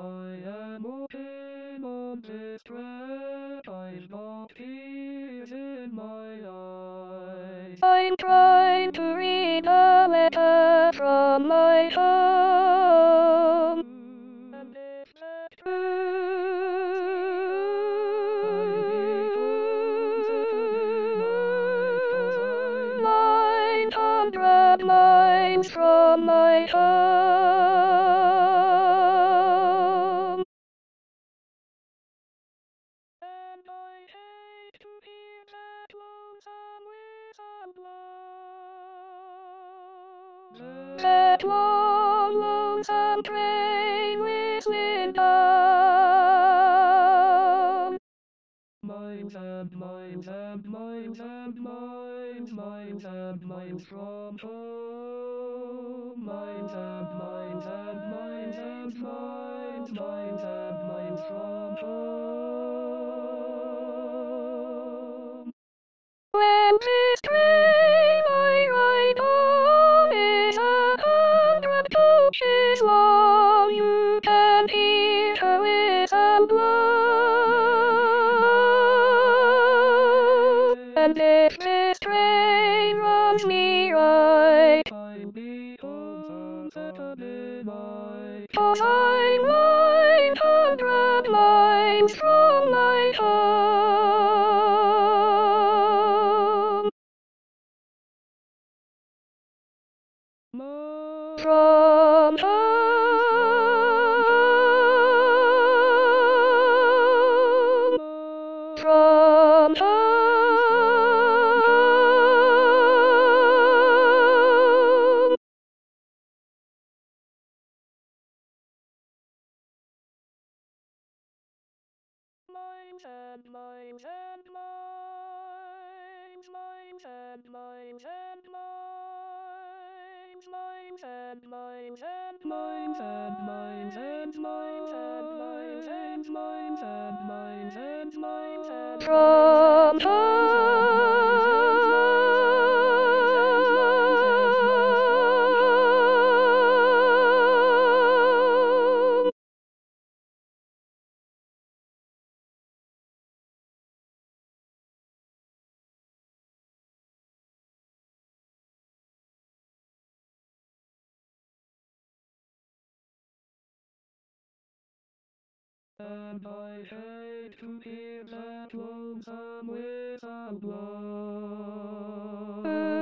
I am walking on this track, I've got tears in my eyes. I'm trying to read a letter from my home, and it's not true. I'll be home Saturday night, 'cause I'm 900 miles from my home. And I hate to hear that lonesome whistle blow. That long, lonesome train whistling down. Miles and miles and miles and miles, miles and miles from home. Miles and miles and miles and miles, miles and miles from home. When this train I ride on is 100 coaches long, you can hear her whistle blow. And if this train runs me right, I'll be home Saturday night, 'cause I'm 900 miles from my home. From home. From home. Miles and miles and miles, miles and miles and miles, miles and miles and miles and miles and miles and miles and miles and miles and miles and from home. And I hate to hear that lonesome whistle blow.